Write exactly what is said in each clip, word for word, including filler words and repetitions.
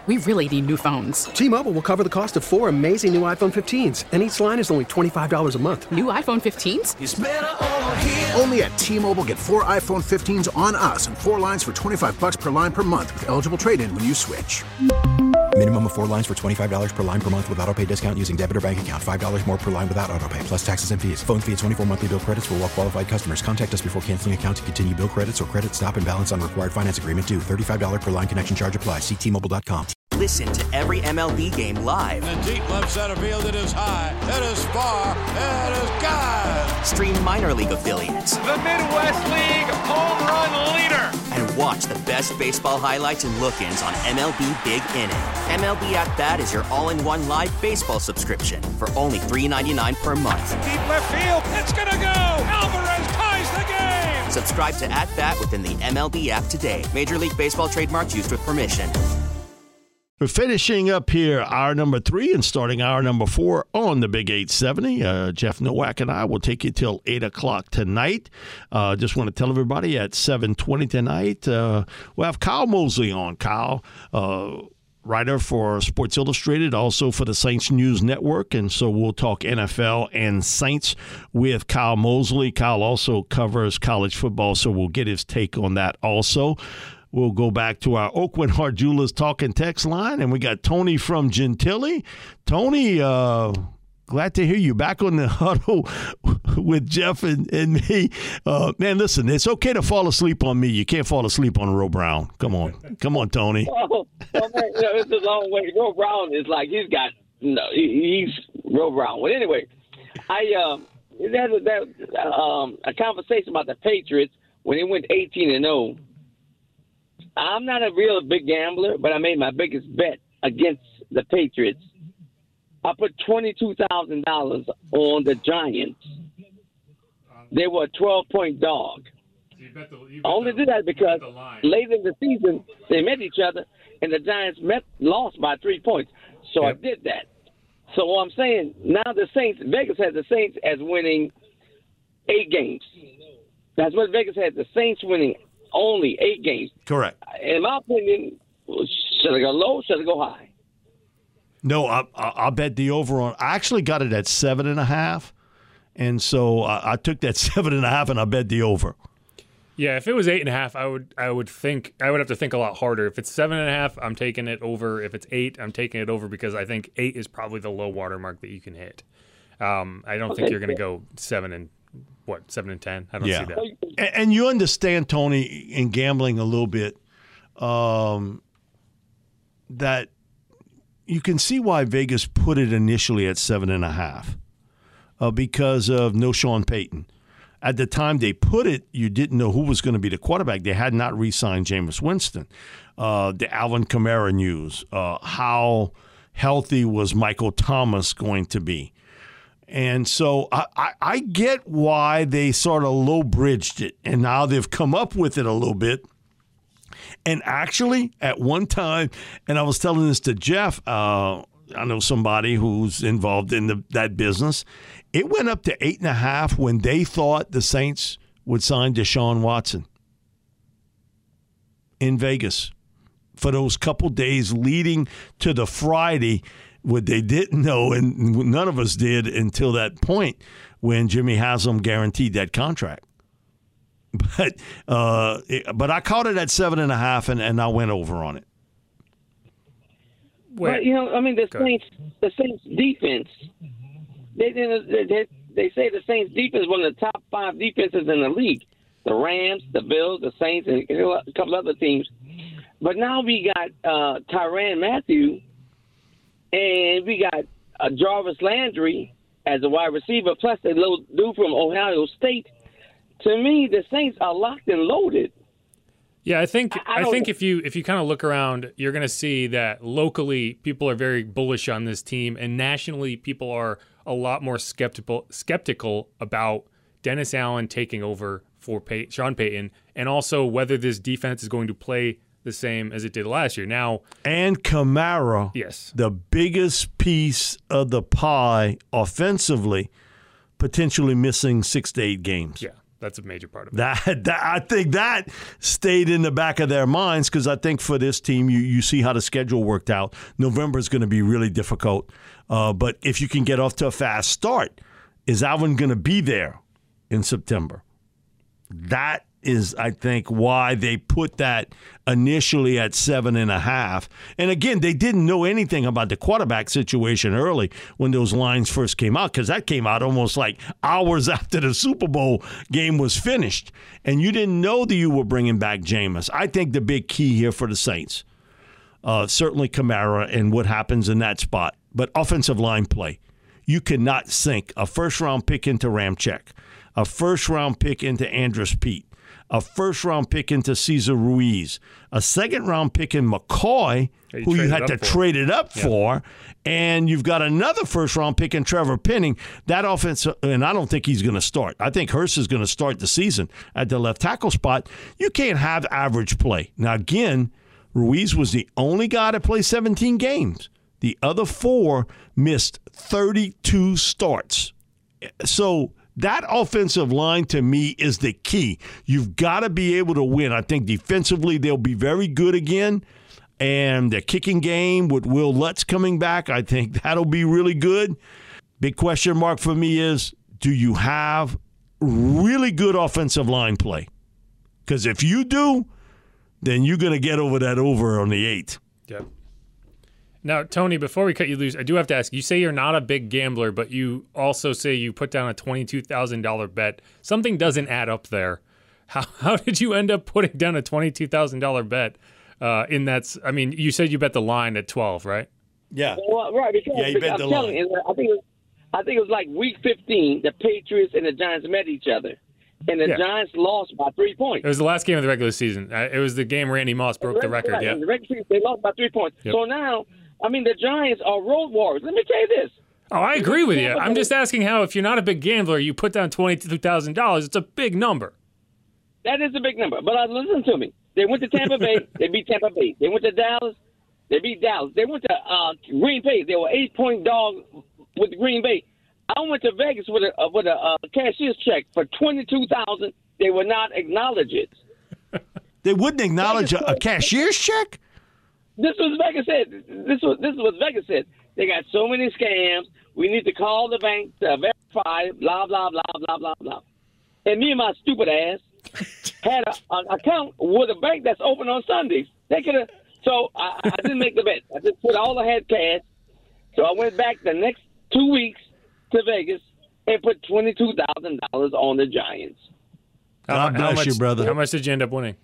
We really need new phones. T-Mobile will cover the cost of four amazing new iPhone fifteens, and each line is only twenty-five dollars a month. New iPhone fifteens? It's better over here. Only at T-Mobile, get four iPhone fifteens on us and four lines for twenty-five dollars per line per month with eligible trade-in when you switch. Minimum of four lines for twenty-five dollars per line per month with autopay discount using debit or bank account. five dollars more per line without autopay, plus taxes and fees. Phone fee at twenty-four monthly bill credits for well-qualified customers. Contact us before canceling account to continue bill credits or credit stop and balance on required finance agreement due. thirty-five dollars per line connection charge applies. See T Mobile dot com. Listen to every M L B game live. In the deep left center field, it is high, it is far, it is gone. Stream minor league affiliates. The Midwest League home run leader. And watch the best baseball highlights and look-ins on M L B Big Inning. M L B At Bat is your all-in-one live baseball subscription for only three dollars and ninety-nine cents per month. Deep left field, it's gonna go. Alvarez ties the game. Subscribe to At Bat within the M L B app today. Major League Baseball trademarks used with permission. We're finishing up here hour number three and starting hour number four on the Big eight seventy. Uh, Jeff Nowak and I will take you till eight o'clock tonight. Uh, just want to tell everybody at seven twenty tonight, uh, we'll have Kyle Mosley on. Kyle, uh, writer for Sports Illustrated, also for the Saints News Network. And so we'll talk N F L and Saints with Kyle Mosley. Kyle also covers college football, so we'll get his take on that also. We'll go back to our Oakwood Heart Jewelers talking text line, and we got Tony from Gentilly. Tony, uh, glad to hear you back on the huddle with Jeff and, and me. Uh, man, listen, it's okay to fall asleep on me. You can't fall asleep on Ro Brown. Come on. Come on, Tony. Oh, well, man, you know, it's a long way. Ro Brown is like he's got you know, – he's Ro Brown. Well, anyway, I uh, had a, that, um, a conversation about the Patriots when they went eighteen and oh. I'm not a real big gambler, but I made my biggest bet against the Patriots. I put twenty-two thousand dollars on the Giants. They were a twelve-point dog. You bet the, you bet I only the, did that because late in the season they met each other, and the Giants met lost by three points. So yep. I did that. So what I'm saying, now the Saints, Vegas has the Saints as winning eight games. That's what Vegas had, the Saints winning only eight games. Correct. In my opinion, should I go low? Should I go high? No, I, I, I bet the over on. I actually got it at seven and a half, and so I, I took that seven and a half and I bet the over. Yeah, if it was eight and a half, I would I would think I would have to think a lot harder. If it's seven and a half, I'm taking it over. If it's eight, I'm taking it over because I think eight is probably the low water mark that you can hit. Um, I don't okay. think you're going to go seven and. What, seven and ten? I don't yeah. see that. And, and you understand, Tony, in gambling a little bit, um, that you can see why Vegas put it initially at seven and a half uh, because of no Sean Payton. At the time they put it, you didn't know who was going to be the quarterback. They had not re-signed Jameis Winston. Uh, the Alvin Kamara news, uh, how healthy was Michael Thomas going to be? And so I, I, I get why they sort of low-bridged it, and now they've come up with it a little bit. And actually, at one time, and I was telling this to Jeff, uh, I know somebody who's involved in the, that business, it went up to eight and a half when they thought the Saints would sign Deshaun Watson in Vegas for those couple days leading to the Friday. What they didn't know, and none of us did until that point when Jimmy Haslam guaranteed that contract. But uh, but I caught it at seven and a half, and, and I went over on it. Well, you know, I mean, the Saints, the Saints defense. They, they they say the Saints defense is one of the top five defenses in the league. The Rams, the Bills, the Saints, and a couple other teams. But now we got uh, Tyrann Mathieu. And we got uh, Jarvis Landry as a wide receiver, plus the little dude from Ohio State. To me, the Saints are locked and loaded. Yeah, I think I, I, I think if you if you kind of look around, you're going to see that locally people are very bullish on this team, and nationally people are a lot more skeptical skeptical about Dennis Allen taking over for Pay- Sean Payton, and also whether this defense is going to play the same as it did last year. Now, and Kamara, yes, the biggest piece of the pie offensively, potentially missing six to eight games. Yeah, that's a major part of it. That, that I think that stayed in the back of their minds because I think for this team, you, you see how the schedule worked out. November is going to be really difficult. Uh, but if you can get off to a fast start, is Alvin going to be there in September? That is, I think, why they put that initially at seven and a half. And again, they didn't know anything about the quarterback situation early when those lines first came out, because that came out almost like hours after the Super Bowl game was finished. And you didn't know that you were bringing back Jameis. I think the big key here for the Saints, uh, certainly Kamara and what happens in that spot, but offensive line play. You cannot sink a first-round pick into Ramczyk, a first-round pick into Andrus Peat, a first-round pick into Cesar Ruiz, a second-round pick in McCoy, you who you had to for. trade it up yeah. for, and you've got another first-round pick in Trevor Penning. That offense, and I don't think he's going to start. I think Hurst is going to start the season at the left tackle spot. You can't have average play. Now, again, Ruiz was the only guy to play seventeen games. The other four missed thirty-two starts. So that offensive line, to me, is the key. You've got to be able to win. I think defensively they'll be very good again. And the kicking game with Will Lutz coming back, I think that'll be really good. Big question mark for me is, do you have really good offensive line play? Because if you do, then you're going to get over that over on the eight. Yep. Now, Tony, before we cut you loose, I do have to ask, you say you're not a big gambler, but you also say you put down a twenty-two thousand dollars bet. Something doesn't add up there. How how did you end up putting down a twenty-two thousand dollars bet uh, in that? I mean, you said you bet the line at twelve, right? Yeah. Well, right. Because, yeah, you bet I'm the telling line. you, I think, it was, I think it was like week fifteen, the Patriots and the Giants met each other. And the Yeah. Giants lost by three points. It was the last game of the regular season. Uh, it was the game Randy Moss broke the record, right. yeah. In the regular season, they lost by three points. Yep. So now, I mean, the Giants are road warriors. Let me tell you this. Oh, I agree with you. I'm just asking how, if you're not a big gambler, you put down twenty-two thousand dollars. It's a big number. That is a big number. But uh, listen to me. They went to Tampa Bay. They beat Tampa Bay. They went to Dallas. They beat Dallas. They went to uh, Green Bay. They were eight-point dog with Green Bay. I went to Vegas with a uh, with a uh, cashier's check for twenty-two thousand dollars. They would not acknowledge it. They wouldn't acknowledge a, a cashier's check? This was Vegas said. This was this is what Vegas said. They got so many scams. We need to call the bank to verify. Blah blah blah blah blah blah. And me and my stupid ass had an account with a bank that's open on Sundays. They could have. So I, I didn't make the bet. I just put all I had cash. So I went back the next two weeks to Vegas and put twenty-two thousand dollars on the Giants. God how, bless how much, you, brother. How much did you end up winning?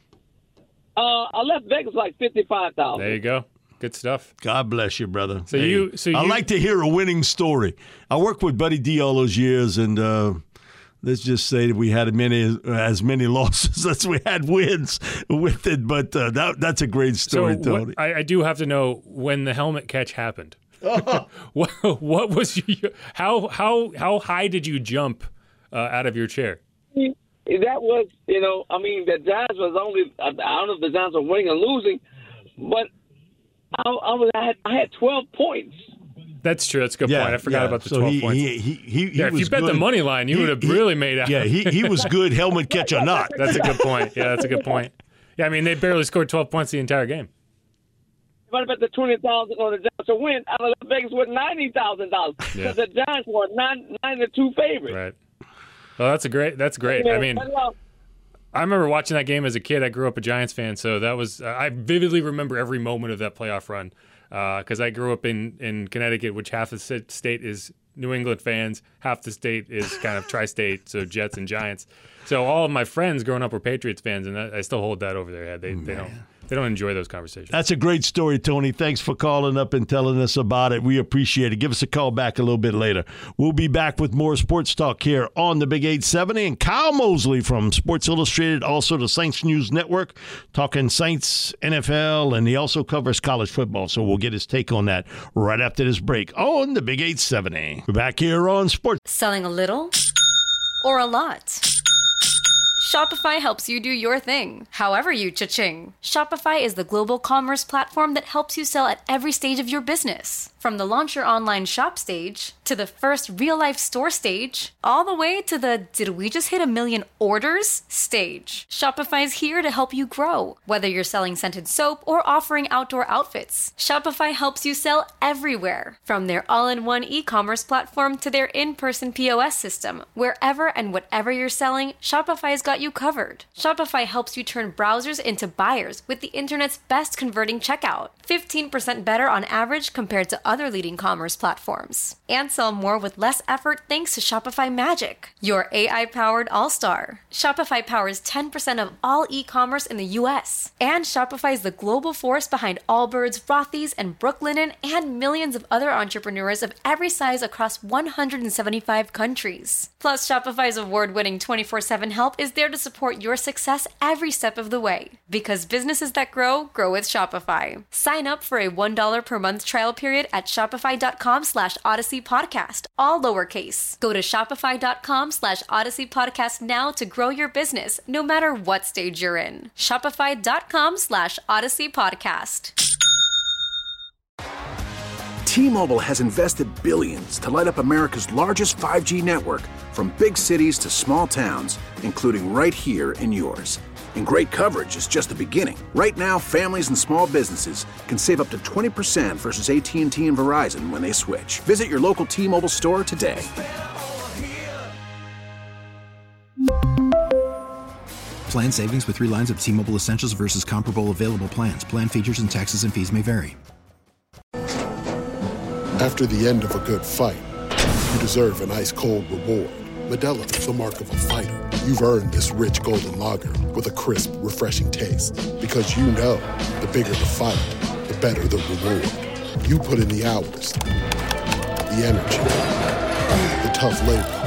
Uh, I left Vegas like fifty-five thousand. There you go. Good stuff. God bless you, brother. So you- so I you- like to hear a winning story. I worked with Buddy D all those years, and uh, let's just say that we had many as many losses as we had wins with it. But uh, that that's a great story, so Tony. what, I, I do have to know when the helmet catch happened. Oh. what, what was you, how how how high did you jump uh, out of your chair? That was, you know, I mean, the Giants was only, I don't know if the Giants were winning or losing, but I, I, was, I, had, I had twelve points. That's true. That's a good Yeah, point. I forgot yeah. about the So twelve he, points. He, he, he, he yeah, if was you bet good. the money line, you He- would have he- really made out. Yeah, he, he was good. Helmet catch or not. That's a good point. Yeah, that's a good point. Yeah, I mean, they barely scored twelve points the entire game. If I bet the twenty thousand dollars on the Giants to win, I left Vegas with ninety thousand dollars. Yeah. Because the Giants were nine, nine to two favorites. Right. Well, that's a great. That's great. I mean, I remember watching that game as a kid. I grew up a Giants fan, so that was uh, I vividly remember every moment of that playoff run because uh, I grew up in, in Connecticut, which half the state is New England fans, half the state is kind of tri-state, so Jets and Giants. So all of my friends growing up were Patriots fans, and that, I still hold that over their head. They they don't they don't enjoy those conversations. That's a great story, Tony. Thanks for calling up and telling us about it. We appreciate it. Give us a call back a little bit later. We'll be back with more sports talk here on the Big eight seventy. And Kyle Mosley from Sports Illustrated, also the Saints News Network, talking Saints, N F L, and he also covers college football. So we'll get his take on that right after this break on the Big eight seventy. We're back here on Sports. Selling a little or a lot? Shopify helps you do your thing, however you cha-ching. Shopify is the global commerce platform that helps you sell at every stage of your business. From the launch your online shop stage, to the first real-life store stage, all the way to the did we just hit a million orders stage. Shopify's here to help you grow. Whether you're selling scented soap or offering outdoor outfits, Shopify helps you sell everywhere. From their all-in-one e-commerce platform to their in-person P O S system, wherever and whatever you're selling, Shopify's got you covered. Shopify helps you turn browsers into buyers with the internet's best converting checkout. fifteen percent better on average compared to other leading commerce platforms. And sell more with less effort thanks to Shopify Magic, your A I-powered all-star. Shopify powers ten percent of all e-commerce in the U S. And Shopify is the global force behind Allbirds, Rothy's, and Brooklinen, and millions of other entrepreneurs of every size across one hundred seventy-five countries. Plus, Shopify's award-winning twenty-four seven help is there to support your success every step of the way. Because businesses that grow, grow with Shopify. Sign up for a one dollar per month trial period at shopify.com slash Odyssey Podcast, all lowercase. Go to shopify.com slash Odyssey Podcast now to grow your business, no matter what stage you're in. Shopify.com slash Odyssey Podcast. T-Mobile has invested billions to light up America's largest five G network, from big cities to small towns, including right here in yours. And great coverage is just the beginning. Right now, families and small businesses can save up to twenty percent versus A T and T and Verizon when they switch. Visit your local T-Mobile store today. Plan savings with three lines of T-Mobile Essentials versus comparable available plans. Plan features and taxes and fees may vary. After the end of a good fight, you deserve an ice-cold reward. Modelo is the mark of a fighter. You've earned this rich golden lager with a crisp, refreshing taste. Because you know, the bigger the fight, the better the reward. You put in the hours, the energy, the tough labor.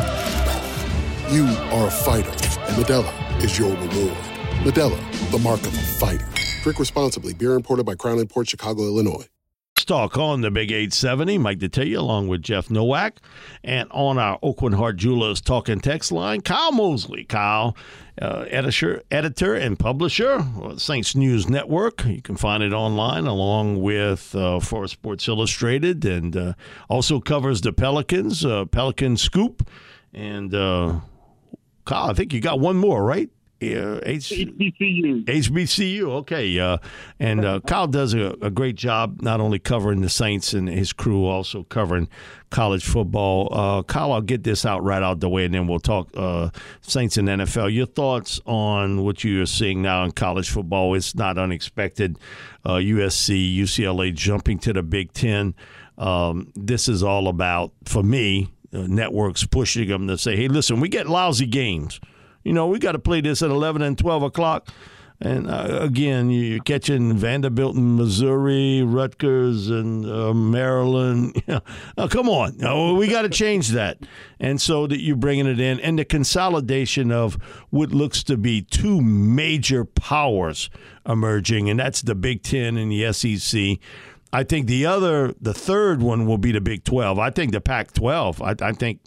You are a fighter, and Modelo is your reward. Modelo, the mark of a fighter. Drink responsibly. Beer imported by Crown Imports, Chicago, Illinois. Talk on the Big eight seventy. Mike Detillier along with Jeff Nowak. And on our Aucoin Hart Jewelers talking text line, Kyle Mosley. Kyle, uh, editor, editor and publisher of Saints News Network. You can find it online along with uh, for Sports Illustrated, and uh, also covers the Pelicans, uh, Pelican Scoop. And uh, Kyle, I think you got one more, right? Uh, H- H B C U. H B C U, okay. Uh, and uh, Kyle does a, a great job not only covering the Saints and his crew, also covering college football. Uh, Kyle, I'll get this out right out the way, and then we'll talk uh, Saints and N F L. Your thoughts on what you're seeing now in college football? It's not unexpected. Uh, U S C, U C L A jumping to the Big Ten. Um, this is all about, for me, uh, networks pushing them to say, hey, listen, we get lousy games. You know, we got to play this at eleven and twelve o'clock. And, uh, again, you're catching Vanderbilt and Missouri, Rutgers and uh, Maryland. Oh, come on. No, we got to change that. And so that you're bringing it in. And the consolidation of what looks to be two major powers emerging, and that's the Big Ten and the S E C. I think the other, the third one will be the Big twelve. I think the Pac twelve, I, I think,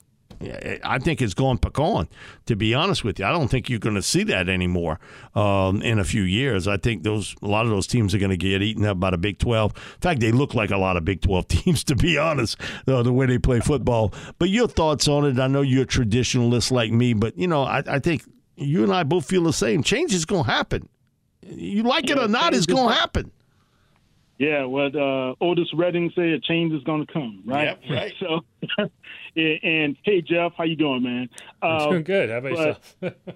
I think it's going pecan, to be honest with you. I don't think you're going to see that anymore um, in a few years. I think those a lot of those teams are going to get eaten up by the Big twelve. In fact, they look like a lot of Big twelve teams, to be honest, uh, the way they play football. But your thoughts on it? I know you're a traditionalist like me, but, you know, I, I think you and I both feel the same. Change is going to happen. You like it or not, it's going to happen. Yeah, what uh, Otis Redding said, change is going to come, right? Yep, right. So, and, and hey, Jeff, how you doing, man? I'm doing good. How about yourself?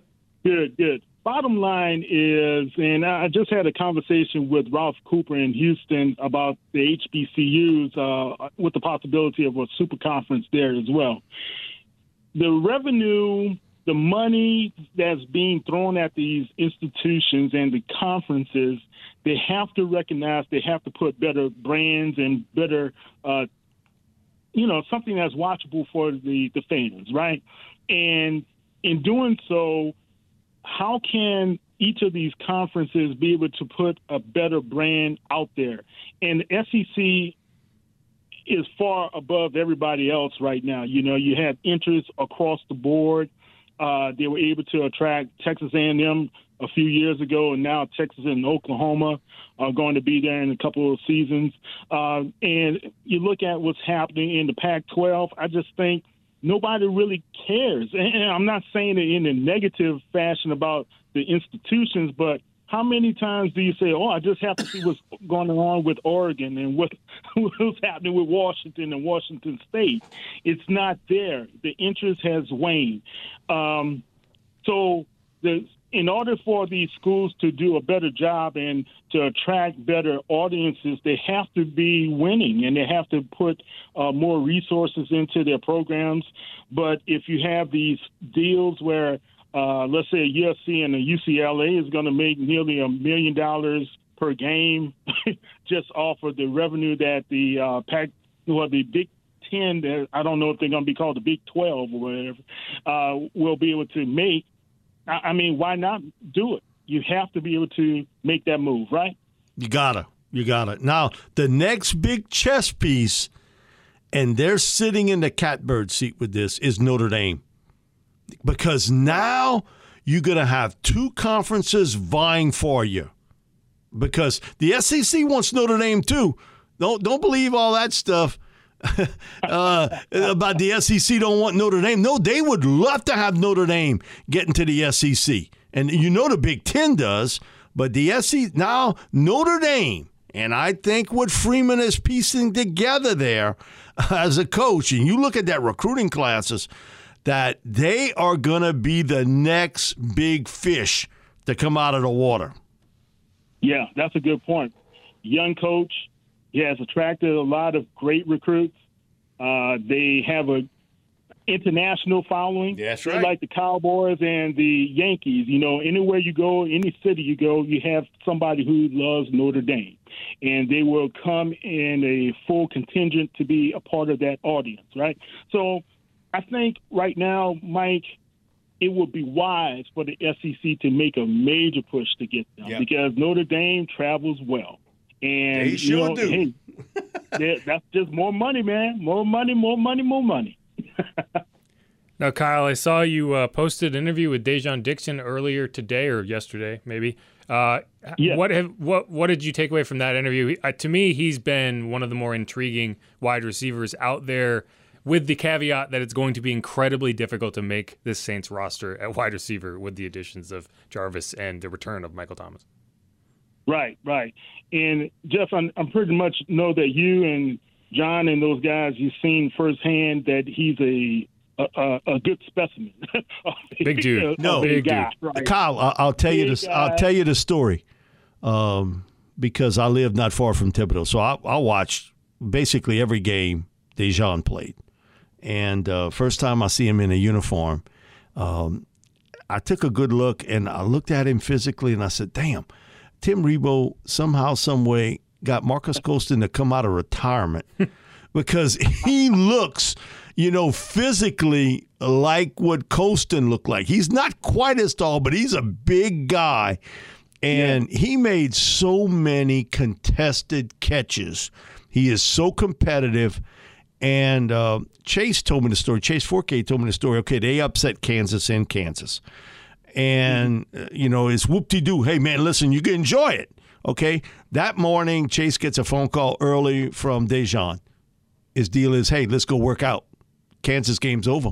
Good, good. Bottom line is, and I just had a conversation with Ralph Cooper in Houston about the H B C Us uh, with the possibility of a super conference there as well. The revenue, the money that's being thrown at these institutions and the conferences, they have to recognize they have to put better brands and better, uh, you know, something that's watchable for the, the fans, right? And in doing so, how can each of these conferences be able to put a better brand out there? And the S E C is far above everybody else right now. You know, you have interest across the board. Uh, they were able to attract Texas A and M a few years ago, and now Texas and Oklahoma are going to be there in a couple of seasons. Uh, and you look at what's happening in the Pac twelve, I just think nobody really cares. And I'm not saying it in a negative fashion about the institutions, but how many times do you say, oh, I just have to see what's going on with Oregon and what, what's happening with Washington and Washington State? It's not there. The interest has waned. Um, so the, in order for these schools to do a better job and to attract better audiences, they have to be winning and they have to put uh, more resources into their programs. But if you have these deals where Uh, let's say a U S C and a U C L A is going to make nearly a million dollars per game just off of the revenue that the uh, Pac, well, the Big Ten, I don't know if they're going to be called the Big twelve or whatever, uh, will be able to make. I, I mean, why not do it? You have to be able to make that move, right? You gotta. You gotta. Now, the next big chess piece, and they're sitting in the catbird seat with this, is Notre Dame. Because now you're going to have two conferences vying for you. Because the S E C wants Notre Dame too. Don't don't believe all that stuff uh, about the S E C don't want Notre Dame. No, they would love to have Notre Dame get into the S E C. And you know the Big Ten does. But the S E C, now Notre Dame, and I think what Freeman is piecing together there as a coach, and you look at that recruiting classes, that they are going to be the next big fish to come out of the water. Yeah, that's a good point. Young coach. He has attracted a lot of great recruits. Uh, they have a international following. That's They're right. like the Cowboys and the Yankees. You know, anywhere you go, any city you go, you have somebody who loves Notre Dame. And they will come in a full contingent to be a part of that audience, right? So I think right now, Mike, it would be wise for the S E C to make a major push to get them yep. because Notre Dame travels well. And they sure you know, do. Hey, that's just more money, man. More money, more money, more money. Now, Kyle, I saw you uh, posted an interview with Dejon Dixon earlier today or yesterday, maybe. Uh, yeah. What have what what did you take away from that interview? Uh, to me, he's been one of the more intriguing wide receivers out there, with the caveat that it's going to be incredibly difficult to make this Saints roster at wide receiver with the additions of Jarvis and the return of Michael Thomas. Right, right. And, Jeff, I'm, I'm pretty much know that you and John and those guys, you've seen firsthand that he's a a, a good specimen. Big dude. No, big, big guy, dude. right? Kyle, I'll, I'll tell big you this. guy. I'll tell you the story um, because I live not far from Thibodeau. So I, I watched basically every game Dejon played. And uh, first time I see him in a uniform, um, I took a good look, and I looked at him physically, and I said, damn, Tim Rebowe somehow, some way got Marcus Colston to come out of retirement because he looks, you know, physically like what Colston looked like. He's not quite as tall, but he's a big guy, and yeah. he made so many contested catches. He is so competitive. And uh, Chase told me the story. Chase Forkay told me the story. Okay, they upset Kansas in Kansas. And, uh, you know, it's whoop-de-doo. Hey, man, listen, you can enjoy it. Okay? That morning, Chase gets a phone call early from Dejon. His deal is, hey, let's go work out. Kansas game's over.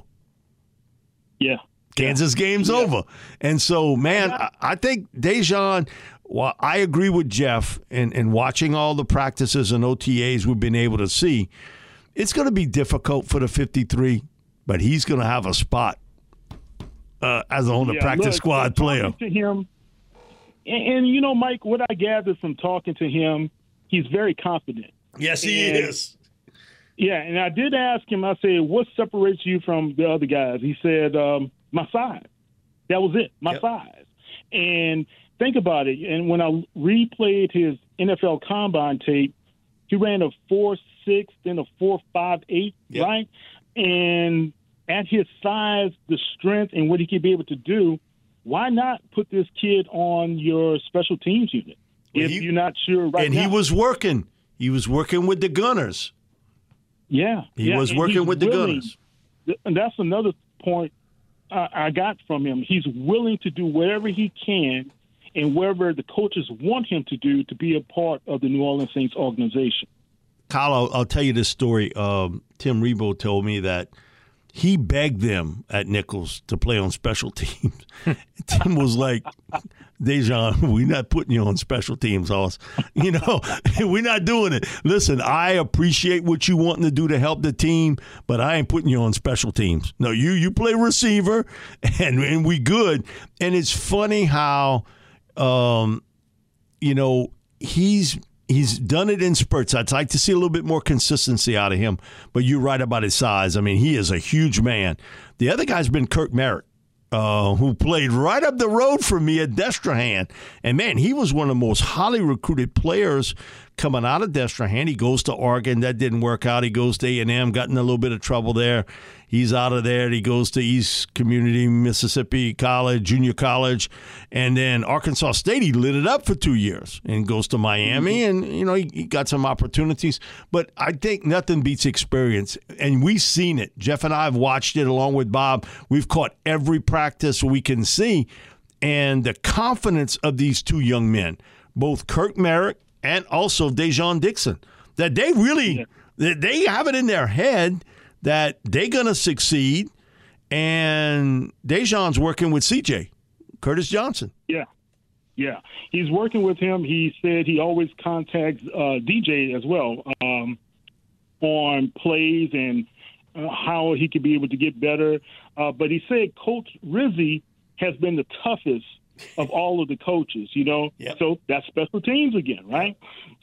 Yeah. Kansas game's yeah. over. And so, man, I, I think Dejon, well, I agree with Jeff in, in watching all the practices and O T As we've been able to see. It's going to be difficult for the fifty-three, but he's going to have a spot uh, as on the yeah, practice look, squad player. To him, and, and, you know, Mike, what I gathered from talking to him, he's very confident. Yes, he and, is. Yeah, and I did ask him, I said, what separates you from the other guys? He said, um, my size. That was it, my yep. size. And think about it. And when I replayed his N F L Combine tape, he ran a four six, then a four five eight, yep. right? And at his size, the strength, and what he could be able to do, why not put this kid on your special teams unit if he, you're not sure right and now? And he was working. He was working with the Gunners. Yeah. He yeah, was working with the willing. Gunners. And that's another point I, I got from him, he's willing to do whatever he can and wherever the coaches want him to do to be a part of the New Orleans Saints organization. Kyle, I'll, I'll tell you this story. Um, Tim Rebowe told me that he begged them at Nicholls to play on special teams. Tim was like, Dejan, we're not putting you on special teams, Hoss. You know, we're not doing it. Listen, I appreciate what you wanting to do to help the team, but I ain't putting you on special teams. No, you you play receiver, and, and we good. And it's funny how, um, you know, he's – He's done it in spurts. I'd like to see a little bit more consistency out of him, but you're right about his size. I mean, he is a huge man. The other guy's been Kirk Merritt, uh, who played right up the road from me at Destrehan. And, man, he was one of the most highly recruited players coming out of Destrehan. He goes to Oregon. That didn't work out. He goes to A and M, got in a little bit of trouble there. He's out of there. He goes to East Community Mississippi College, junior college, and then Arkansas State. He lit it up for two years and goes to Miami, and you know he, he got some opportunities. But I think nothing beats experience, and we've seen it. Jeff and I have watched it along with Bob. We've caught every practice we can see, and the confidence of these two young men, both Kirk Merritt and also Dejan Dixon, that they really yeah. they have it in their head that they're going to succeed, and Dejan's working with C J, Curtis Johnson. Yeah, yeah. He's working with him. He said he always contacts uh, D J as well um, on plays and uh, how he could be able to get better. Uh, but he said Coach Rizzi has been the toughest of all of the coaches, you know. Yep. So that's special teams again, right?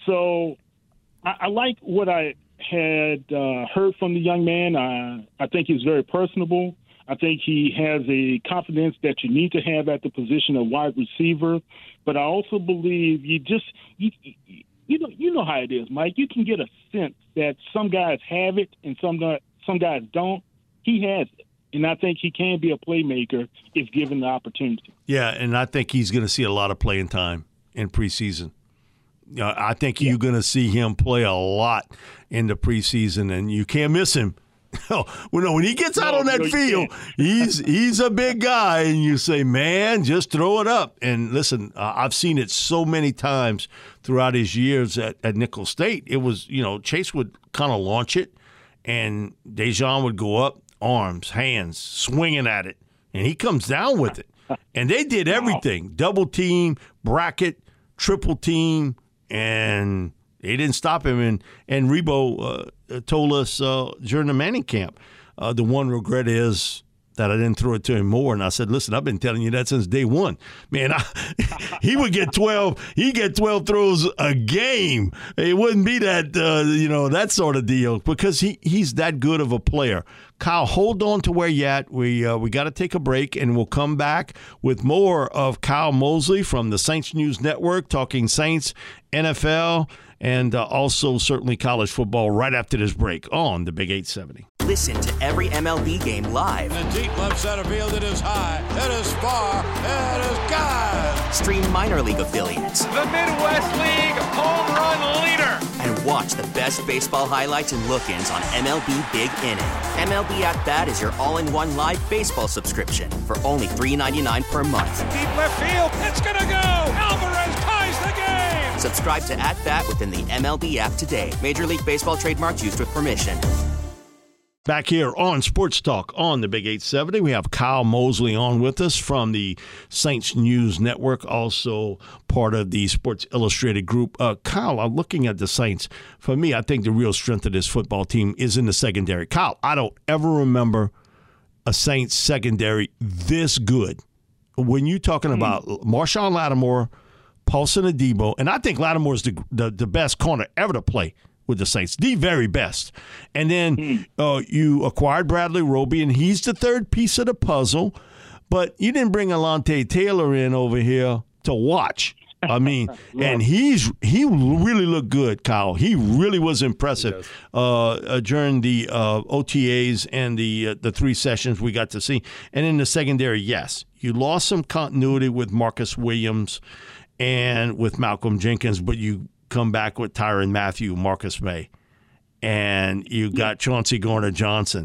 So I, I like what I – had uh, heard from the young man. Uh, I think he's very personable. I think he has a confidence that you need to have at the position of wide receiver. But I also believe you just you, you know you know how it is, Mike. You can get a sense that some guys have it and some some guys don't. He has it, and I think he can be a playmaker if given the opportunity. Yeah, and I think he's going to see a lot of playing time in preseason. Uh, I think you're going to see him play a lot in the preseason, and you can't miss him. well, no, when he gets out no, on that no, field, he's he's a big guy, and you say, man, just throw it up. And listen, uh, I've seen it so many times throughout his years at, at Nicholls State. It was, you know, Chase would kind of launch it, and Dejan would go up, arms, hands, swinging at it, and he comes down with it. And they did everything, double team, bracket, triple team, and they didn't stop him. And, and Rebowe uh, told us uh, during the Manning camp, uh, the one regret is that I didn't throw it to him more. And I said, listen, I've been telling you that since day one. Man, I, he would get twelve. He'd get twelve throws a game. It wouldn't be that, uh, you know, that sort of deal because he, he's that good of a player. Kyle, hold on to where you're at. We, uh, we got to take a break, and we'll come back with more of Kyle Mosley from the Saints News Network, talking Saints, N F L, and uh, also certainly college football right after this break on the Big eight seventy. Listen to every M L B game live. In the deep left center field, it is high, it is far, it is gone. Stream minor league affiliates. The Midwest League home run leader. And watch the best baseball highlights and look-ins on M L B Big Inning. M L B At Bat is your all-in-one live baseball subscription for only three dollars and ninety-nine cents per month. Deep left field, it's gonna go. Alvarez ties the game. Subscribe to At Bat within the M L B app today. Major League Baseball trademarks used with permission. Back here on Sports Talk on the Big eight seventy, we have Kyle Mosley on with us from the Saints News Network, also part of the Sports Illustrated group. Uh, Kyle, I'm looking at the Saints. For me, I think the real strength of this football team is in the secondary. Kyle, I don't ever remember a Saints secondary this good. When you're talking mm-hmm. about Marshawn Lattimore, Paulson Adebo, and I think Lattimore's the, the, the best corner ever to play with the Saints, the very best. And then mm. uh, you acquired Bradley Roby, and he's the third piece of the puzzle. But you didn't bring Alontae Taylor in over here to watch. I mean, yeah. and he's he really looked good, Kyle. He really was impressive uh, uh, during the uh, O T As and the uh, the three sessions we got to see. And in the secondary, yes, you lost some continuity with Marcus Williams and with Malcolm Jenkins, but you come back with Tyrann Mathieu, Marcus May, and you got Chauncey Gardner-Johnson,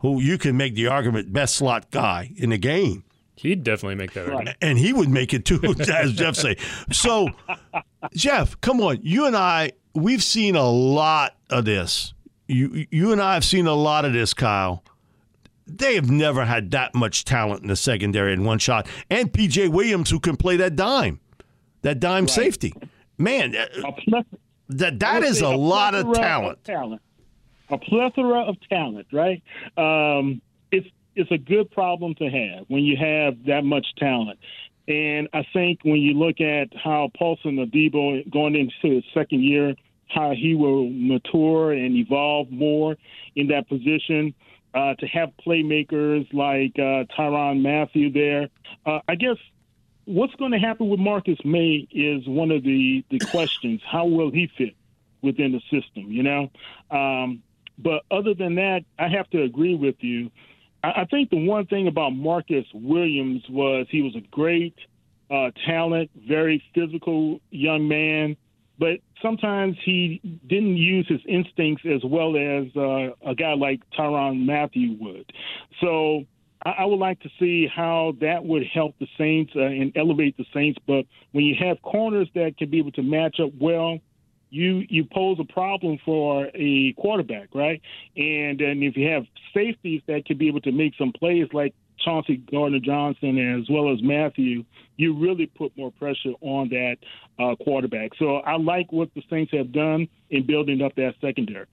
who you can make the argument best slot guy in the game. He'd definitely make that argument. And he would make it too, as Jeff say. So, Jeff, come on. You and I, we've seen a lot of this. You, you and I have seen a lot of this, Kyle. They have never had that much talent in the secondary in one shot. And P J Williams, who can play that dime, that dime right. safety. Man, plethora, that that is a, a lot of talent. of talent. A plethora of talent, right? Um, it's it's a good problem to have when you have that much talent. And I think when you look at how Paulson Adebo going into his second year, how he will mature and evolve more in that position, uh, to have playmakers like uh, Tyrann Mathieu there. Uh, I guess what's going to happen with Marcus Maye is one of the, the questions. How will he fit within the system, you know? Um, but other than that, I have to agree with you. I think the one thing about Marcus Williams was he was a great uh, talent, very physical young man, but sometimes he didn't use his instincts as well as uh, a guy like Tyrann Mathieu would. So I, I would like to see how that would help the Saints uh, and elevate the Saints. But when you have corners that can be able to match up well, you you pose a problem for a quarterback, right? And and if you have safeties that can be able to make some plays like Chauncey Gardner-Johnson as well as Mathieu, you really put more pressure on that uh, quarterback. So I like what the Saints have done in building up that secondary.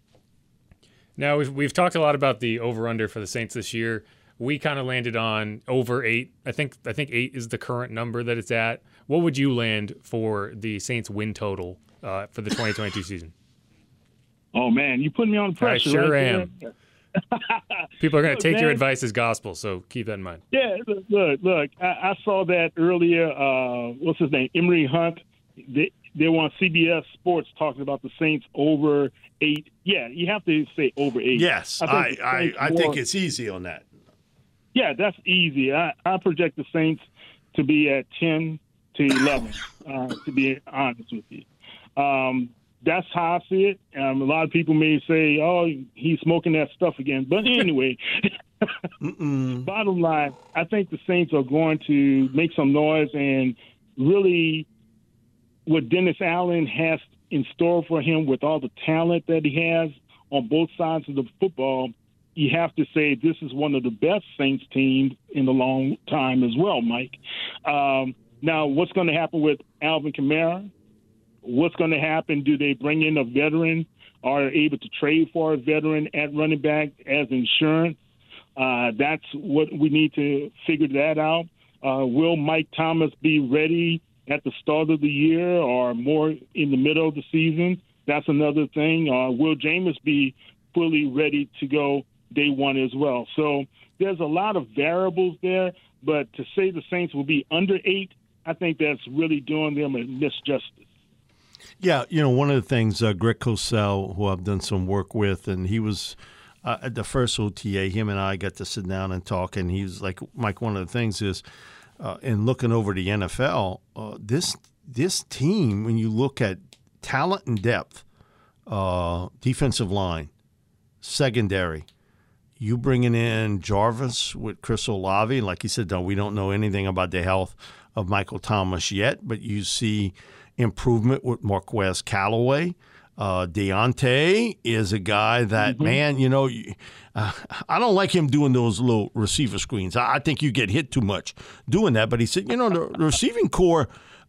Now, we've, we've talked a lot about the over-under for the Saints this year. We kind of landed on over eight. I think I think eight is the current number that it's at. What would you land for the Saints win total uh, for the twenty twenty-two season? Oh, man, you put me on pressure. I sure right am. There. People are going to take man. your advice as gospel, so keep that in mind. Yeah, look, look, I, I saw that earlier. Uh, what's his name? Emery Hunt. They, they were on C B S Sports talking about the Saints over eight. Yeah, you have to say over eight. Yes, I think, I, I, I think it's easy on that. Yeah, that's easy. I, I project the Saints to be at ten to eleven, uh, to be honest with you. Um, that's how I see it. Um, a lot of people may say, oh, he's smoking that stuff again. But anyway, bottom line, I think the Saints are going to make some noise, and really what Dennis Allen has in store for him with all the talent that he has on both sides of the football, you have to say this is one of the best Saints teams in a long time as well, Mike. Um, now, what's going to happen with Alvin Kamara? What's going to happen? Do they bring in a veteran? Are they able to trade for a veteran at running back as insurance? Uh, that's what we need to figure that out. Uh, will Mike Thomas be ready at the start of the year or more in the middle of the season? That's another thing. Uh, will Jameis be fully ready to go day one as well? So there's a lot of variables there, but to say the Saints will be under eight, I think that's really doing them a misjustice. Yeah, you know, one of the things, uh, Greg Cosell, who I've done some work with, and he was uh, at the first O T A, him and I got to sit down and talk, and he was like, Mike, one of the things is, uh, in looking over the N F L, uh, this this team, when you look at talent and depth, uh, defensive line, secondary, you bringing in Jarvis with Chris Olave, like you said, no, we don't know anything about the health of Michael Thomas yet, but you see improvement with Marquez Callaway. Uh, Deontay is a guy that, mm-hmm. man, you know, uh, I don't like him doing those little receiver screens. I, I think you get hit too much doing that. But he said, you know, the, the receiving core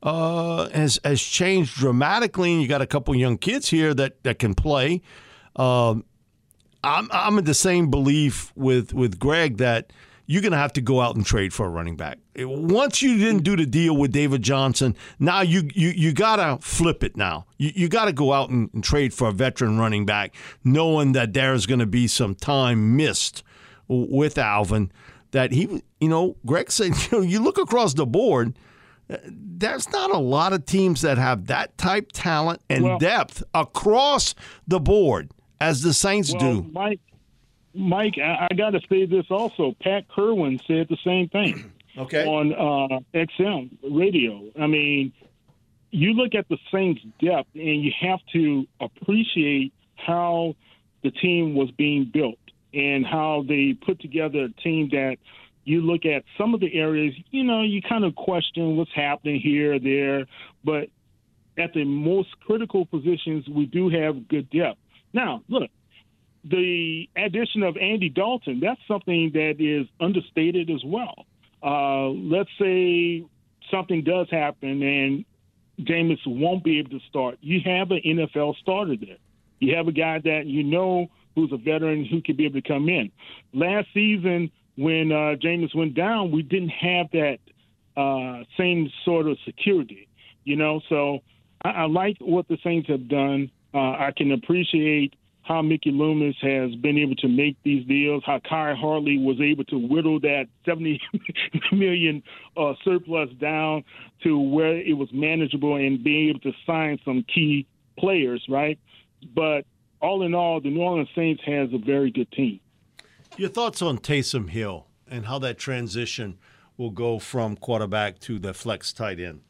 uh, has has changed dramatically, and you got a couple young kids here that, that can play. Um, I'm I'm in the same belief with, with Greg that you're going to have to go out and trade for a running back. Once you didn't do the deal with David Johnson, now you you, you got to flip it now. You, you got to go out and, and trade for a veteran running back, knowing that there's going to be some time missed with Alvin. That he, you know, Greg said, you know, you look across the board, there's not a lot of teams that have that type talent and well, depth across the board as the Saints well, do. Mike, Mike, I, I got to say this also. Pat Kerwin said the same thing okay. on uh, X M radio. I mean, you look at the Saints' depth, and you have to appreciate how the team was being built. and how they put together a team that you look at some of the areas, you know, you kind of question what's happening here or there, but at the most critical positions, we do have good depth. Now, look, the addition of Andy Dalton, that's something that is understated as well. Uh, let's say something does happen and Jameis won't be able to start. You have an N F L starter there. You have a guy that you know who's a veteran who could be able to come in. Last season, when uh, Jameis went down, we didn't have that uh, same sort of security, you know. So I, I like what the Saints have done. Uh, I can appreciate how Mickey Loomis has been able to make these deals, how Kyle Hartley was able to whittle that seventy million dollars uh, surplus down to where it was manageable and being able to sign some key players, right? But all in all, the New Orleans Saints has a very good team. Your thoughts on Taysom Hill and how that transition will go from quarterback to the flex tight end?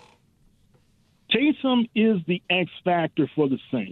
Taysom is the X factor for the Saints.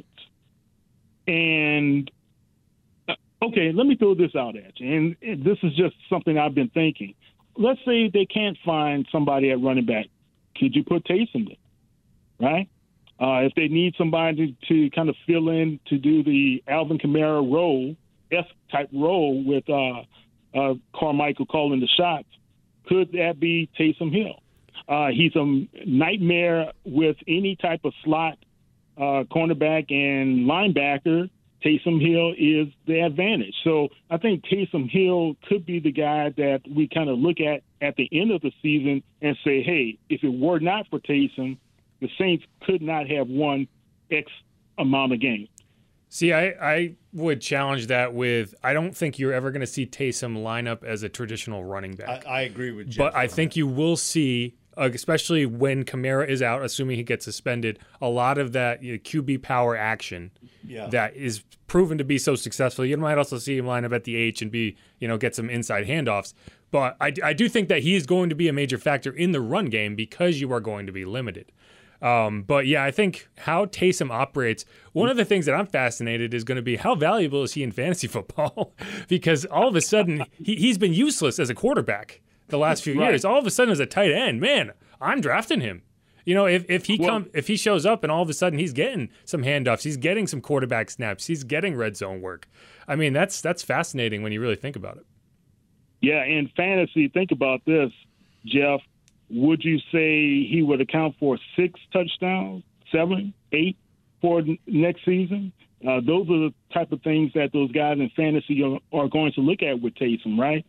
And, uh, okay, let me throw this out at you. And, and this is just something I've been thinking. Let's say they can't find somebody at running back. Could you put Taysom there, right? Uh, if they need somebody to, to kind of fill in to do the Alvin Kamara role, S-type role with uh, uh, Carmichael calling the shots, could that be Taysom Hill? Uh, he's a nightmare with any type of slot uh, cornerback and linebacker. Taysom Hill is the advantage. So I think Taysom Hill could be the guy that we kind of look at at the end of the season and say, hey, if it were not for Taysom, the Saints could not have won X amount of games. See, I, I would challenge that with I don't think you're ever going to see Taysom line up as a traditional running back. I, I agree with Jeff. But I think that. You will see, uh, especially when Kamara is out, assuming he gets suspended, a lot of that you know, Q B power action yeah. that is proven to be so successful. You might also see him line up at the H and be, you know, get some inside handoffs. But I, I do think that he is going to be a major factor in the run game because you are going to be limited. Um, but yeah, I think how Taysom operates, one of the things that I'm fascinated is going to be how valuable is he in fantasy football? Because all of a sudden he, he's been useless as a quarterback the last few right. years. All of a sudden as a tight end, man, I'm drafting him. You know, if, if he well, come, if he shows up and all of a sudden he's getting some handoffs, he's getting some quarterback snaps, he's getting red zone work. I mean, that's that's fascinating when you really think about it. Yeah, in fantasy, think about this, Jeff. Would you say he would account for six touchdowns, seven, eight for next season? Uh, those are the type of things that those guys in fantasy are, are going to look at with Taysom, right?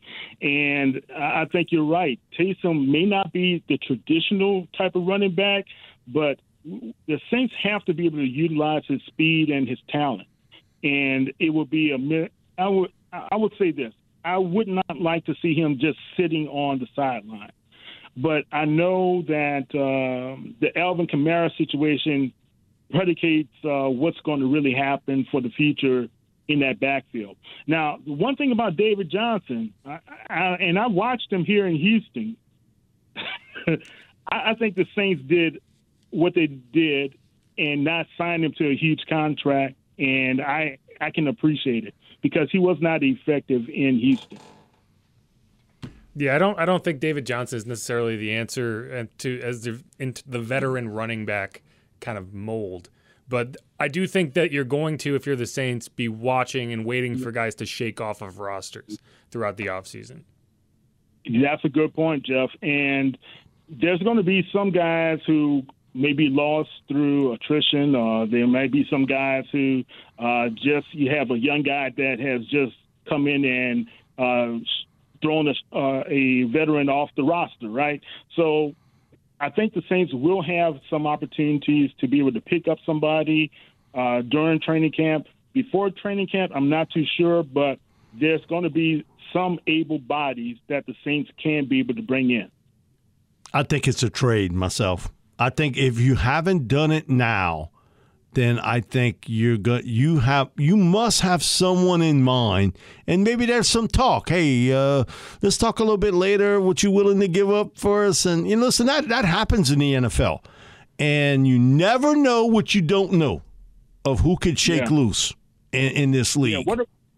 And I think you're right. Taysom may not be the traditional type of running back, but the Saints have to be able to utilize his speed and his talent. And it would be a – I would I would say this. I would not like to see him just sitting on the sideline. But I know that uh, the Alvin Kamara situation predicates uh, what's going to really happen for the future in that backfield. Now, the one thing about David Johnson, I, I, and I watched him here in Houston, I, I think the Saints did what they did and not sign him to a huge contract, and I, I can appreciate it because he was not effective in Houston. Yeah, I don't. I don't think David Johnson is necessarily the answer to as the into the veteran running back kind of mold. But I do think that you're going to, if you're the Saints, be watching and waiting for guys to shake off of rosters throughout the offseason. That's a good point, Jeff. And there's going to be some guys who may be lost through attrition. Uh, there may be some guys who uh, just you have a young guy that has just come in and uh, thrown a, uh, a veteran off the roster, right? So I think the Saints will have some opportunities to be able to pick up somebody uh, during training camp. Before training camp, I'm not too sure, but there's going to be some able bodies that the Saints can be able to bring in. I think it's a trade myself. I think if you haven't done it now, then I think you're good. You have, you must have someone in mind, and maybe there's some talk. Hey, uh, let's talk a little bit later. What you willing to give up for us? And you know, listen, that that happens in the N F L, and you never know what you don't know of who could shake yeah. loose in, in this league. Yeah, what,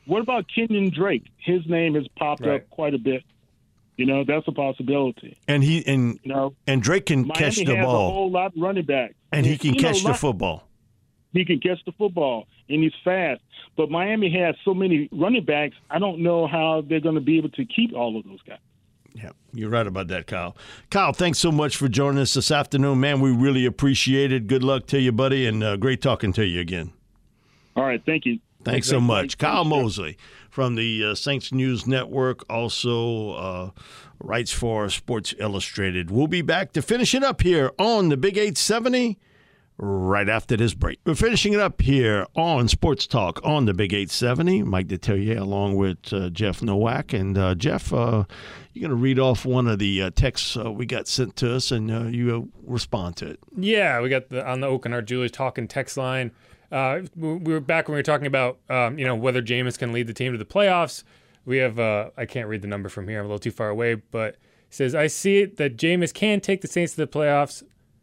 what about Kenyon Drake? His name has popped Right. up quite a bit. You know, that's a possibility. And he and You know, and Drake can Miami catch the has ball, a whole lot of running backs, and he can You know, catch the lot- football. He can catch the football, and he's fast. But Miami has so many running backs, I don't know how they're going to be able to keep all of those guys. Yeah, you're right about that, Kyle. Kyle, thanks so much for joining us this afternoon, man. We really appreciate it. Good luck to you, buddy, and uh, great talking to you again. All right, thank you. Thanks so much. Kyle Mosley from the uh, Saints News Network, also uh, writes for Sports Illustrated. We'll be back to finish it up here on the Big eight seventy right after this break. We're finishing it up here on Sports Talk on the Big eight seventy. Mike Detillier along with uh, Jeff Nowak. And uh, Jeff, uh, you're going to read off one of the uh, texts uh, we got sent to us, and uh, you uh, respond to it. Yeah, we got the on the Oakenhart Jewelers Talking text line. Uh, we we were back when we were talking about um, you know whether Jameis can lead the team to the playoffs. We have uh, I can't read the number from here. I'm a little too far away, but it says I see it that Jameis can take the Saints to the playoffs.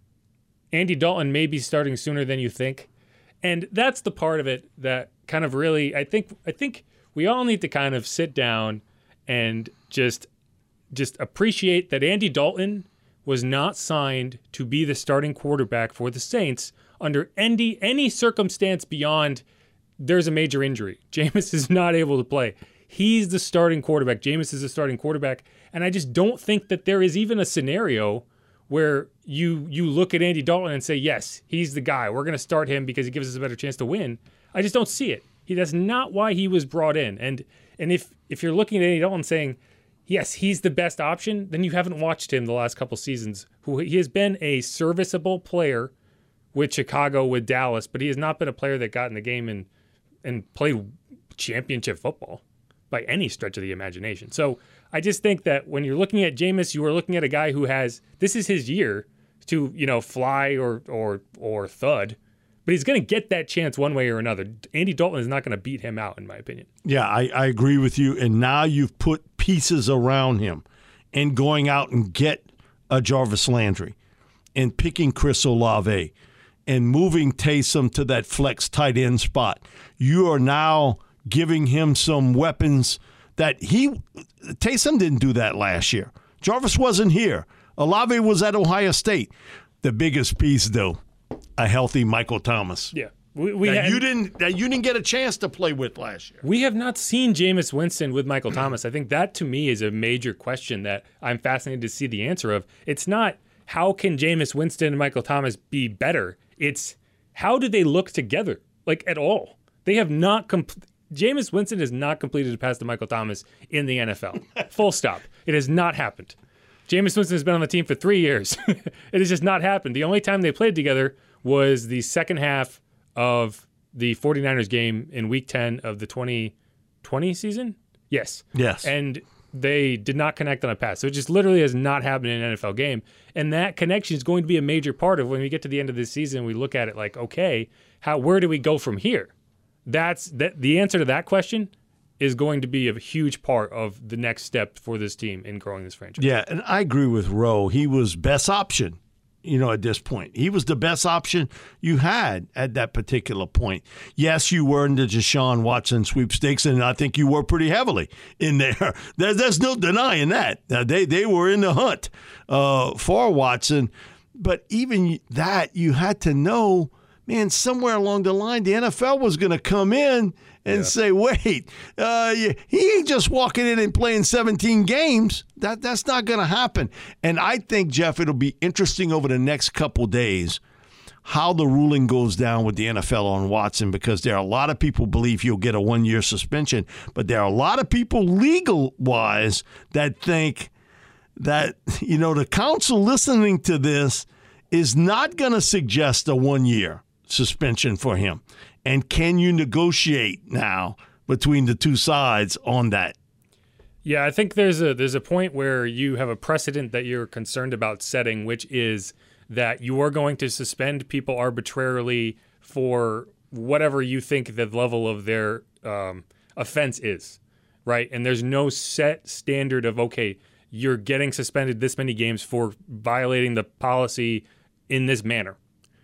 Andy Dalton may be starting sooner than you think, and that's the part of it that kind of really I think I think we all need to kind of sit down and just just appreciate that Andy Dalton was not signed to be the starting quarterback for the Saints under any any circumstance beyond there's a major injury. Jameis is not able to play. He's the starting quarterback. Jameis is the starting quarterback. And I just don't think that there is even a scenario where you you look at Andy Dalton and say, yes, he's the guy. We're going to start him because he gives us a better chance to win. I just don't see it. He, that's not why he was brought in. And and if if you're looking at Andy Dalton saying, yes, he's the best option, then you haven't watched him the last couple seasons. Who he has been a serviceable player with Chicago, with Dallas, but he has not been a player that got in the game and and played championship football by any stretch of the imagination. So I just think that when you're looking at Jameis, you are looking at a guy who has this is his year to you know fly or or or thud, but he's going to get that chance one way or another. Andy Dalton is not going to beat him out, in my opinion. Yeah, I, I agree with you. And now you've put pieces around him and going out and get a Jarvis Landry and picking Chris Olave and moving Taysom to that flex tight end spot. You are now giving him some weapons that he – Taysom didn't do that last year. Jarvis wasn't here. Olave was at Ohio State. The biggest piece, though, a healthy Michael Thomas. Yeah. We, we that had, you didn't that you didn't get a chance to play with last year. We have not seen Jameis Winston with Michael Thomas. I think that, to me, is a major question that I'm fascinated to see the answer of. It's not how can Jameis Winston and Michael Thomas be better. It's how do they look together, like, at all? They have not comp- Jameis Winston has not completed a pass to Michael Thomas in the N F L. Full stop. It has not happened. Jameis Winston has been on the team for three years. It has just not happened. The only time they played together was the second half of the 49ers game in week ten of the twenty twenty season. Yes. Yes. And they did not connect on a pass. So it just literally has not happened in an N F L game. And that connection is going to be a major part of when we get to the end of this season, we look at it like, okay, how where do we go from here? That's that the answer to that question is going to be a huge part of the next step for this team in growing this franchise. Yeah, and I agree with Roe. He was best option, you know, at this point. He was the best option you had at that particular point. Yes, you were in the Deshaun Watson sweepstakes, and I think you were pretty heavily in there. There's, there's no denying that. Now, they, they were in the hunt uh, for Watson. But even that, you had to know, man, somewhere along the line, the N F L was going to come in and yeah. say, wait, uh, he ain't just walking in and playing seventeen games. That That's not going to happen. And I think, Jeff, it'll be interesting over the next couple days how the ruling goes down with the N F L on Watson, because there are a lot of people believe he'll get a one-year suspension, but there are a lot of people legal-wise that think that, you know, the council listening to this is not going to suggest a one-year suspension for him. And can you negotiate now between the two sides on that? Yeah, I think there's a there's a point where you have a precedent that you're concerned about setting, which is that you are going to suspend people arbitrarily for whatever you think the level of their um, offense is, right? And there's no set standard of, okay, you're getting suspended this many games for violating the policy in this manner.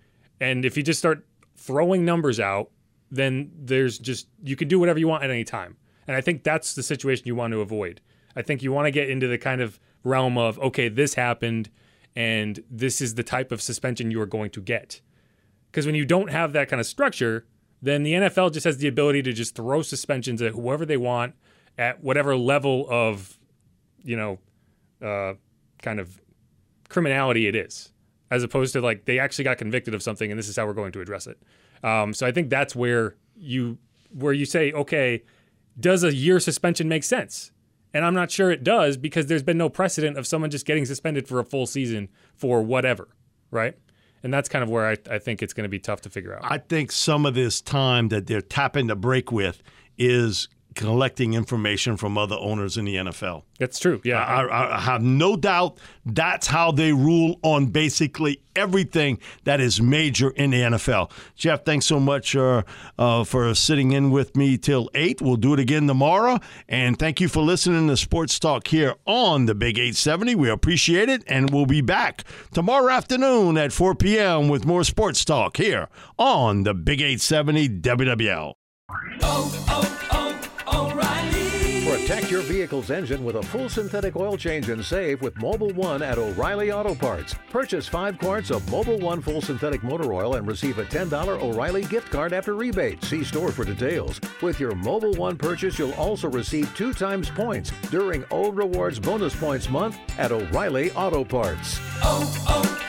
And if you just start throwing numbers out, then there's just, you can do whatever you want at any time. And I think that's the situation you want to avoid. I think you want to get into the kind of realm of, okay, this happened, and this is the type of suspension you are going to get. Because when you don't have that kind of structure, then the N F L just has the ability to just throw suspensions at whoever they want at whatever level of, you know, uh, kind of criminality it is, as opposed to like they actually got convicted of something and this is how we're going to address it. Um, so I think that's where you where you say, okay, does a year suspension make sense? And I'm not sure it does, because there's been no precedent of someone just getting suspended for a full season for whatever, right? And that's kind of where I, I think it's going to be tough to figure out. I think some of this time that they're tapping the break with is collecting information from other owners in the N F L. That's true, yeah. I, I have no doubt that's how they rule on basically everything that is major in the N F L. Jeff, thanks so much uh, uh, for sitting in with me till eight. We'll do it again tomorrow. And thank you for listening to Sports Talk here on the Big eight seventy. We appreciate it. And we'll be back tomorrow afternoon at four p.m. with more Sports Talk here on the Big eight seventy W W L. Oh, oh, oh. Protect your vehicle's engine with a full synthetic oil change and save with Mobil one at O'Reilly Auto Parts. Purchase five quarts of Mobil one full synthetic motor oil and receive a ten dollars O'Reilly gift card after rebate. See store for details. With your Mobil one purchase, you'll also receive two times points during O Rewards Bonus Points Month at O'Reilly Auto Parts. Oh,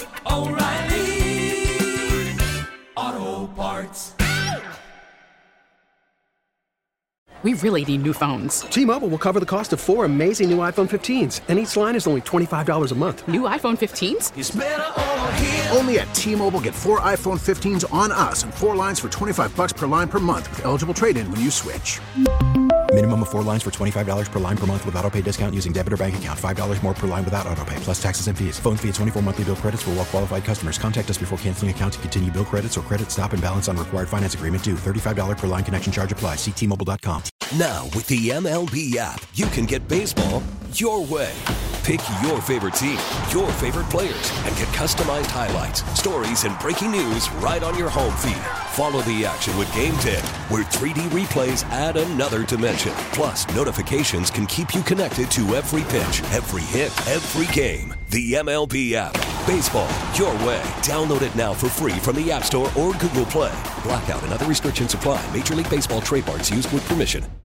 oh, oh, O'Reilly Auto Parts. We really need new phones. T-Mobile will cover the cost of four amazing new iPhone fifteens, and each line is only twenty-five dollars a month. New iPhone fifteens? It's better over here. Only at T-Mobile, get four iPhone fifteens on us and four lines for twenty-five bucks per line per month with eligible trade-in when you switch. Minimum of four lines for twenty-five dollars per line per month with autopay discount using debit or bank account. five dollars more per line without autopay, plus taxes and fees. Phone fee at twenty-four monthly bill credits for well-qualified customers. Contact us before canceling account to continue bill credits or credit stop and balance on required finance agreement due. thirty-five dollars per line connection charge applies. See T Mobile dot com. Now, with the M L B app, you can get baseball your way. Pick your favorite team, your favorite players, and get customized highlights, stories, and breaking news right on your home feed. Follow the action with Game ten, where three D replays add another dimension. Plus, notifications can keep you connected to every pitch, every hit, every game. The M L B app. Baseball your way. Download it now for free from the App Store or Google Play. Blackout and other restrictions apply. Major League Baseball trademarks used with permission.